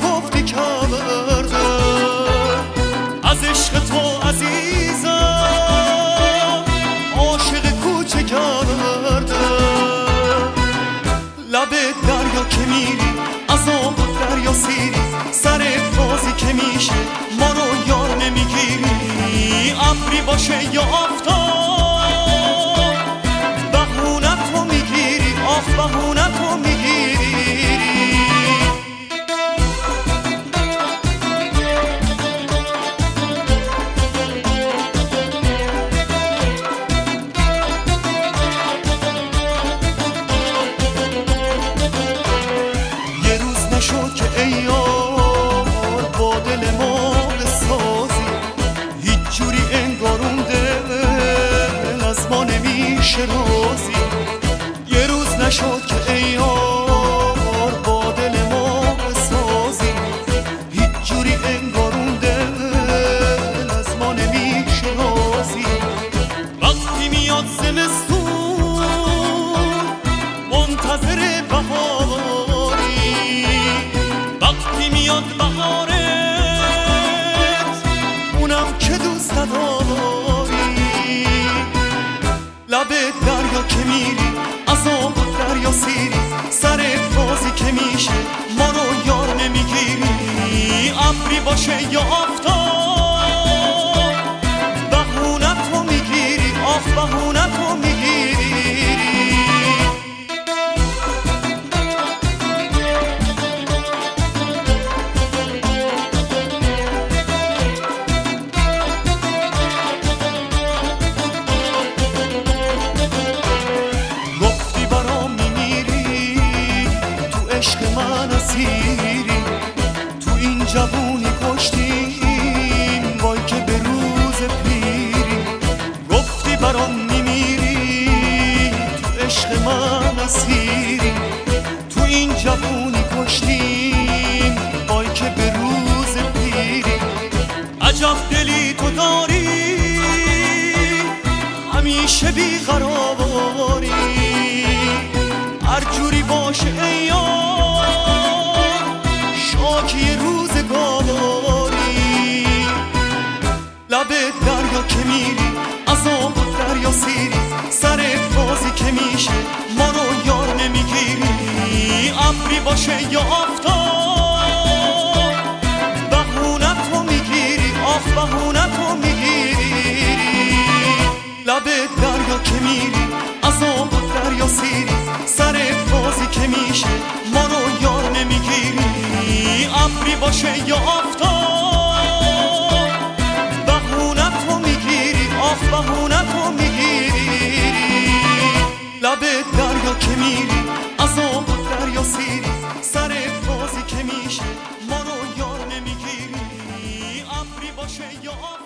گفتی کردم از عشق تو عزیزم عاشق کوچه کردم لب دریا که میری از آب دریا سیری سر بازی که میشه ما رو یار نمیگیری ابری باشه یا آفتاب بهونت رو میگیری آخ بهونت رو میگیری یه روز نشد که ای یار با دل ما بسازی هیچ جوری انگار اون دل از ما نمیشه رازی یه روز نشد که ای یار با دل ما بسازی هیچ جوری انگار اون دل از ما نمیشه رازی وقتی میاد زمستون منتظر بهاری وقتی میاد بهارت اونم که دوست نداری لب دریا که میری از آب دریا سیری سر بازی که میشه ما رو یار نمیگیری ابری باشه یا آفتاب بهونت رو میگیری آخ بهونت رو میگیری عشق من اسیری تو این جوونی کشتیم وای که به روز پیری گفتی برام میمیری تو عشق من اسیری تو این جوونی کشتیم وای که به روز پیری عجب دلی تو داری همیشه بیقراری هر جوری باشه ای یار شاکی روزگاری لب دریا که میری از آب دریا سیری سر بازی که میشه ما رو یار نمیگیری ابری باشه یا آفتاب بهونت رو میگیری آخ بهونت رو میگیری لب دریا که میری از آب دریا سیری سر بازی که میشه ما رو یار نمیگیری ابری باشه یا آفتاب بهونت رو میگیری آخ بهونت رو میگیری لب دریا که میری از آب دریا سیری سر بازی که میشه ما رو یار نمیگیری ابری باشه یا